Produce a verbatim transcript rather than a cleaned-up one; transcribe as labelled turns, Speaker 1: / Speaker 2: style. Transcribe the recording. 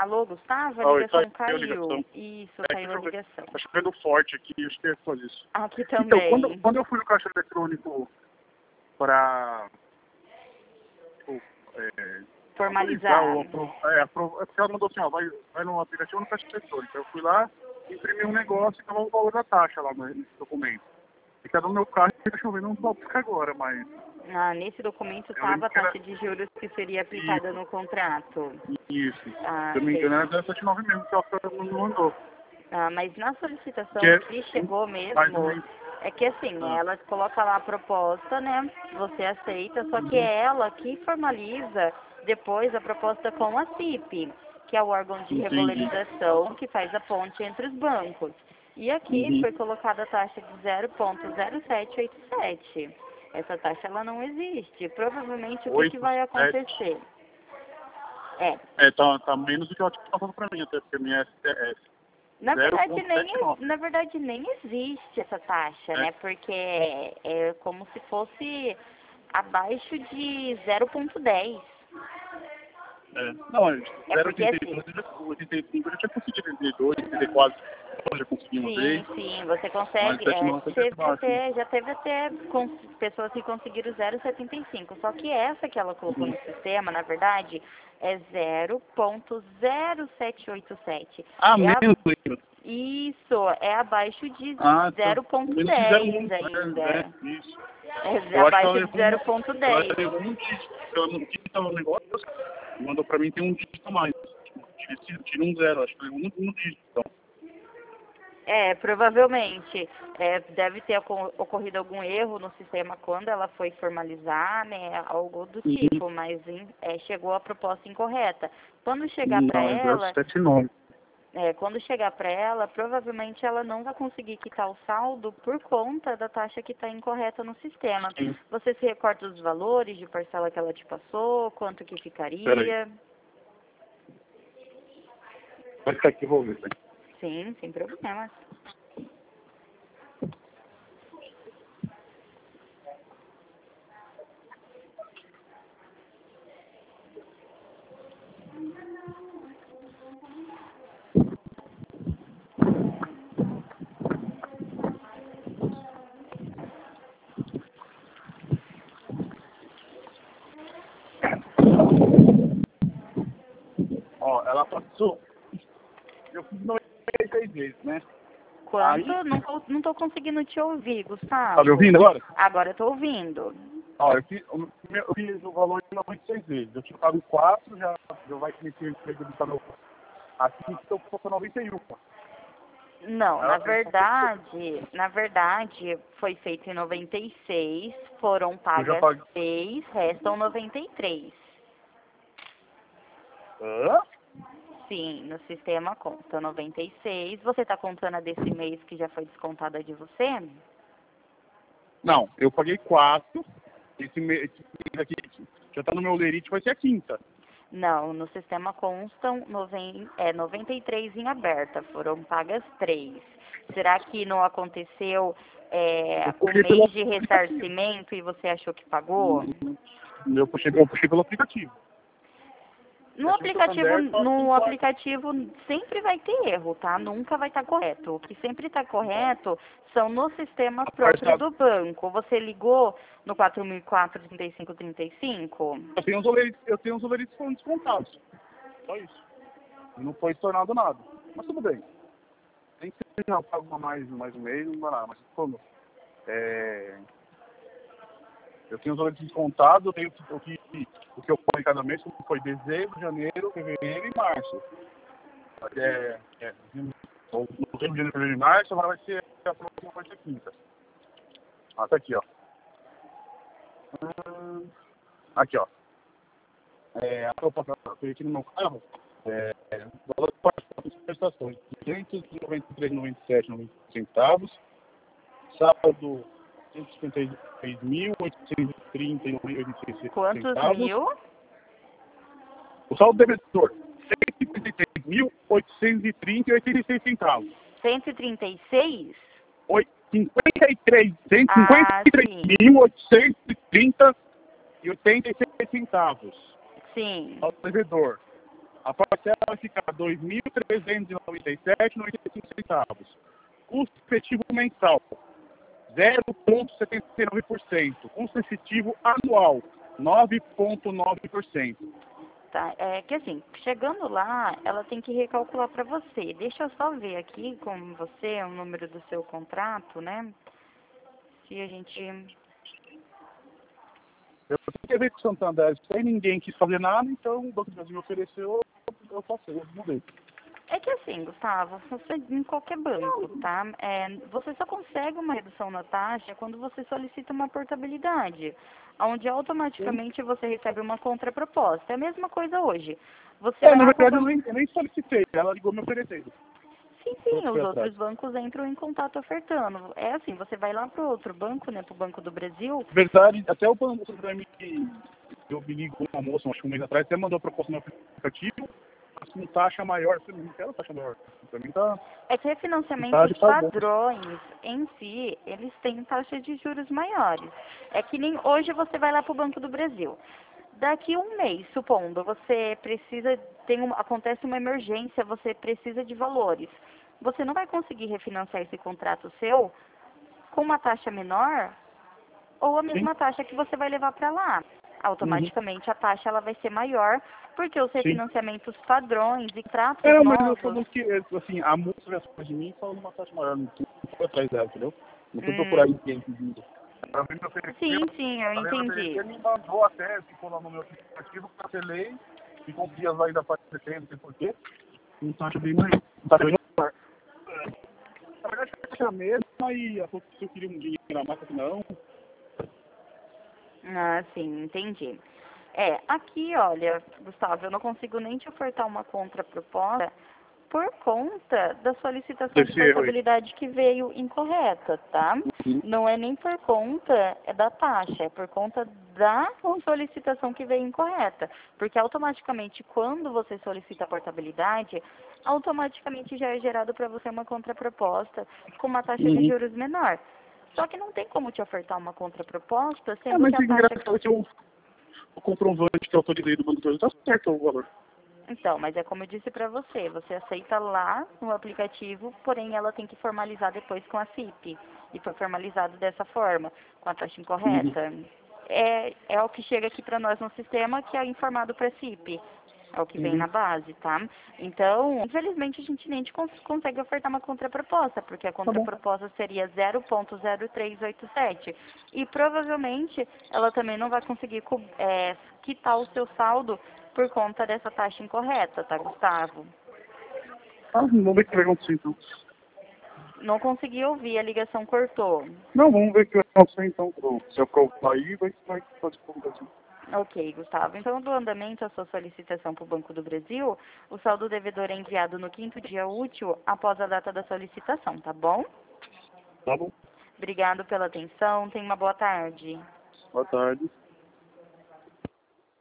Speaker 1: Alô, Gustavo? A
Speaker 2: Oi,
Speaker 1: ligação
Speaker 2: caiu a
Speaker 1: caiu.
Speaker 2: ligação.
Speaker 1: Isso,
Speaker 2: É,
Speaker 1: caiu a ligação.
Speaker 2: tá chovendo forte aqui, acho que é só isso.
Speaker 1: Aqui
Speaker 2: Então,
Speaker 1: também.
Speaker 2: quando, quando eu fui no caixa eletrônico para tipo, é,
Speaker 1: Formalizar.
Speaker 2: Ou, apro- é, apro- é porque ela mandou assim, ó, vai, vai no aplicativo no caixa eletrônico. Então eu fui lá, imprimi um negócio e tava o valor da taxa lá no- nesse documento. E cada no meu carro tá chovendo um pouco agora, mas
Speaker 1: Ah, nesse documento
Speaker 2: eu
Speaker 1: estava
Speaker 2: lembro
Speaker 1: a
Speaker 2: que era
Speaker 1: taxa de juros que seria aplicada
Speaker 2: isso,
Speaker 1: no contrato.
Speaker 2: isso.
Speaker 1: Ah,
Speaker 2: Se eu não me
Speaker 1: sei.
Speaker 2: engano era dezessete e nove mesmo que ela não mandou.
Speaker 1: Ah, mas na solicitação
Speaker 2: Que é
Speaker 1: que chegou
Speaker 2: mais ou
Speaker 1: mesmo,
Speaker 2: menos.
Speaker 1: é que assim,
Speaker 2: Ah,
Speaker 1: ela coloca lá a proposta, né? Você aceita, só que
Speaker 2: uhum,
Speaker 1: é ela que formaliza depois a proposta com a C I P, que é o órgão de
Speaker 2: entendi.
Speaker 1: regularização que faz a ponte entre os bancos. E aqui
Speaker 2: Uhum.
Speaker 1: foi colocada a taxa de zero vírgula zero sete oito sete. Essa taxa ela não existe. Provavelmente o que, que
Speaker 2: oito,
Speaker 1: vai
Speaker 2: sete.
Speaker 1: acontecer? É,
Speaker 2: É, tá, tá menos do que ela tinha passado pra mim, até porque a minha é
Speaker 1: Na verdade, nem,
Speaker 2: zero vírgula setenta e nove.
Speaker 1: na verdade, nem existe essa taxa,
Speaker 2: É,
Speaker 1: né? Porque é, é como se fosse abaixo de zero vírgula dez.
Speaker 2: é. Não, é
Speaker 1: É porque assim,
Speaker 2: zero vírgula oitenta e dois, eu já- oitenta e cinco eu já tinha conseguido oitenta e dois, oitenta e quatro, eu já consegui uma vez,
Speaker 1: sim, sim, você
Speaker 2: mas
Speaker 1: consegue.
Speaker 2: sete
Speaker 1: É,
Speaker 2: nove é
Speaker 1: teve
Speaker 2: baixo. Né?
Speaker 1: até, já teve até cons- pessoas que conseguiram zero vírgula setenta e cinco. Só que essa que ela colocou
Speaker 2: Uhum.
Speaker 1: no sistema, na verdade, é zero vírgula zero sete oito sete.
Speaker 2: Ah,
Speaker 1: É a,
Speaker 2: menos ainda.
Speaker 1: isso, é abaixo de
Speaker 2: Ah, tá.
Speaker 1: zero vírgula
Speaker 2: Menos que zero vírgula
Speaker 1: dez
Speaker 2: um, é,
Speaker 1: ainda.
Speaker 2: é, isso.
Speaker 1: É
Speaker 2: Eu acho que ela
Speaker 1: abaixo de
Speaker 2: levou um,
Speaker 1: zero vírgula
Speaker 2: ela
Speaker 1: dez.
Speaker 2: levou um dígito, porque ela não digita o negócio, mandou pra mim tem um dígito a mais. Tipo, tira, tira um zero, acho que levou um, um dígito, então.
Speaker 1: É, provavelmente. É, deve ter oco- ocorrido algum erro no sistema quando ela foi formalizar, né? Algo do
Speaker 2: Uhum.
Speaker 1: tipo, mas em- é, chegou a proposta incorreta. Quando chegar para
Speaker 2: Não, é zero
Speaker 1: ela,
Speaker 2: vírgula setenta e nove.
Speaker 1: é, quando chegar para ela, provavelmente ela não vai conseguir quitar o saldo por conta da taxa que está incorreta no sistema.
Speaker 2: Sim.
Speaker 1: Você se recorda dos valores de parcela que ela te passou? Quanto que
Speaker 2: Peraí.
Speaker 1: ficaria?
Speaker 2: Vai ficar aqui, vou ver. Tá?
Speaker 1: Sim, sem problemas.
Speaker 2: Ó, ela passou, eu fiz noventa e seis vezes, né? Aí,
Speaker 1: Quanto? Não, tô- não tô conseguindo te ouvir,
Speaker 2: tá me
Speaker 1: Gustavo.
Speaker 2: ouvindo agora?
Speaker 1: Agora eu tô ouvindo.
Speaker 2: Ó, eu fiz, o meu- eu fiz o valor de noventa e seis vezes. Eu tinha pago quatro, já, já vai cometer o emprego do canal. Aqui estou com noventa e um.
Speaker 1: Não, na
Speaker 2: Ela tem
Speaker 1: verdade, na verdade, foi feito em noventa e seis, foram
Speaker 2: Eu já
Speaker 1: pagas
Speaker 2: paguei.
Speaker 1: seis, restam noventa e três.
Speaker 2: Hã?
Speaker 1: Sim, no sistema conta noventa e seis. Você tá contando a desse mês que já foi descontada de você?
Speaker 2: Não, eu paguei quatro. Esse mês, esse mês aqui já tá no meu lerite, vai ser a quinta.
Speaker 1: Não, no sistema constam noven, é, noventa e três em aberta, foram pagas três. Será que não aconteceu é,
Speaker 2: Eu
Speaker 1: o
Speaker 2: puxei pelo
Speaker 1: mês de
Speaker 2: aplicativo.
Speaker 1: ressarcimento e você achou que pagou?
Speaker 2: Eu puxei, eu puxei pelo aplicativo.
Speaker 1: No
Speaker 2: Achei que o
Speaker 1: aplicativo,
Speaker 2: Santander só tem
Speaker 1: no
Speaker 2: quatro.
Speaker 1: aplicativo sempre vai ter erro, tá? Nunca vai estar correto. O que sempre está correto são no sistema próprio do banco. Você ligou no quatro mil e quatro, trinta e cinco, trinta e cinco?
Speaker 2: Eu tenho os olerites, eu tenho os olerites que foram descontados. Só isso. Não foi tornado nada. Mas tudo bem. Nem que seja pago uma mais, mais um mês, não dá nada. Mas como? É... Eu tenho os olerites descontados, eu tenho o que, o que eu paguei cada mês, como foi dezembro, janeiro, fevereiro e março. É, é, no tempo de janeiro e março, agora vai ser a próxima, vai ser quinta. Ah, tá aqui, ó. Hum, Aqui, ó. É, a proposta que eu tenho aqui no meu carro, é, é, o valor de participação de prestações, duzentos e noventa e três vírgula noventa e sete centavos. Sábado, cento e cinquenta e seis mil, oitocentos e trinta e oitenta e seis
Speaker 1: Quantos
Speaker 2: centavos.
Speaker 1: mil?
Speaker 2: O saldo devedor, cento e cinquenta e seis mil, oitocentos e trinta e oitenta e seis centavos.
Speaker 1: cento e trinta e seis?
Speaker 2: Oi, cinquenta e três,
Speaker 1: Ah, sim.
Speaker 2: cento e cinquenta e três mil, oitocentos e trinta e oitenta e seis centavos.
Speaker 1: Sim.
Speaker 2: Saldo devedor. A parcela vai ficar dois mil trezentos e noventa e sete reais e noventa e cinco centavos. Custo efetivo mensal, zero vírgula setenta e nove por cento. Custo efetivo anual, nove vírgula nove por cento.
Speaker 1: Tá, é que assim, chegando lá, ela tem que recalcular para você. Deixa eu só ver aqui com você o número do seu contrato, né? Se a gente...
Speaker 2: Eu tenho que ver com o Santander, sem ninguém quis fazer nada, então o Banco do Brasil me ofereceu, eu passei, eu mudei.
Speaker 1: É que assim, Gustavo, você em qualquer banco, tá? É, você só consegue uma redução na taxa quando você solicita uma portabilidade, onde automaticamente você recebe uma contraproposta. É a mesma coisa hoje. Você
Speaker 2: É,
Speaker 1: vai
Speaker 2: na
Speaker 1: lá pro
Speaker 2: verdade eu
Speaker 1: banco...
Speaker 2: nem, eu nem solicitei, ela ligou me oferecendo.
Speaker 1: Sim,
Speaker 2: Eu
Speaker 1: sim, os
Speaker 2: fui
Speaker 1: outros
Speaker 2: atrás.
Speaker 1: bancos entram em contato ofertando. É assim, você vai lá pro outro banco, né, pro Banco do Brasil.
Speaker 2: Na verdade, até o Banco do Brasil, eu me ligo com uma moça, acho que um mês atrás, até mandou a proposta no aplicativo, mas com taxa maior. Eu falei, não quero taxa maior. Pra mim tá...
Speaker 1: É que
Speaker 2: Tá
Speaker 1: refinanciamentos
Speaker 2: de pau bom.
Speaker 1: padrões em si, eles têm taxas de juros maiores. É que nem hoje você vai lá pro Banco do Brasil. Daqui um mês, supondo, você precisa, tem uma, acontece uma emergência, você precisa de valores. Você não vai conseguir refinanciar esse contrato seu com uma taxa menor ou a
Speaker 2: Sim.
Speaker 1: mesma taxa que você vai levar para lá.
Speaker 2: Uhum.
Speaker 1: Automaticamente a taxa ela vai ser maior, porque os
Speaker 2: Sim.
Speaker 1: refinanciamentos padrões e contratos
Speaker 2: É, mas eu
Speaker 1: novos...
Speaker 2: falo que, assim, a moça veio atrás de mim falando uma taxa maior, não fui atrás dela, entendeu? Não fui procurar
Speaker 1: Hum,
Speaker 2: ninguém pedindo. Ela veio me oferecer,
Speaker 1: sim, sim, eu
Speaker 2: ela veio me
Speaker 1: entendi.
Speaker 2: oferecer, me mandou até, ficou lá no meu aplicativo, cancelei, ficou uns dias lá ainda aparecendo, não sei porquê. Não taxa bem mais. Taxa bem maior. Na verdade, a taxa é a mesma e ela falou que se eu queria um dinheiro a mais, eu falei, não.
Speaker 1: Ah, sim, entendi. É, aqui, olha, Gustavo, eu não consigo nem te ofertar uma contraproposta por conta da solicitação de
Speaker 2: Desse erro aí.
Speaker 1: portabilidade que veio incorreta, tá?
Speaker 2: Uhum.
Speaker 1: Não é nem por conta é da taxa, é por conta da solicitação que veio incorreta. Porque automaticamente, quando você solicita a portabilidade, automaticamente já é gerado para você uma contraproposta com uma taxa de
Speaker 2: Uhum.
Speaker 1: juros menor. Só que não tem como te ofertar uma contraproposta,
Speaker 2: É,
Speaker 1: sendo
Speaker 2: mas
Speaker 1: que a
Speaker 2: o
Speaker 1: taxa...
Speaker 2: engraçado é que eu, o comprovante que eu autorizei do Banco do Brasil tá certo o valor.
Speaker 1: Então, mas é como eu disse para você, você aceita lá no aplicativo, porém ela tem que formalizar depois com a C I P. E foi formalizado dessa forma, com a taxa
Speaker 2: Uhum.
Speaker 1: incorreta. É, é o que chega aqui para nós no sistema, que é informado para a C I P. É o que vem
Speaker 2: Uhum.
Speaker 1: na base, tá? Então, infelizmente, a gente nem te cons consegue ofertar uma contraproposta, porque a
Speaker 2: Tá bom.
Speaker 1: contraproposta seria zero vírgula zero três oito sete. E provavelmente ela também não vai conseguir co- é, quitar o seu saldo por conta dessa taxa incorreta, tá, Gustavo?
Speaker 2: Ah, vamos ver o que vai acontecer então.
Speaker 1: Não consegui ouvir, a ligação cortou.
Speaker 2: Não, vamos ver o que vai acontecer então. Se eu provar aí, vai vai fazer o Brasil.
Speaker 1: Ok, Gustavo. Então, do andamento da sua solicitação para o Banco do Brasil, o saldo devedor é enviado no quinto dia útil após a data da solicitação, tá bom?
Speaker 2: Tá bom.
Speaker 1: Obrigado pela atenção. Tenha uma boa tarde.
Speaker 2: Boa tarde.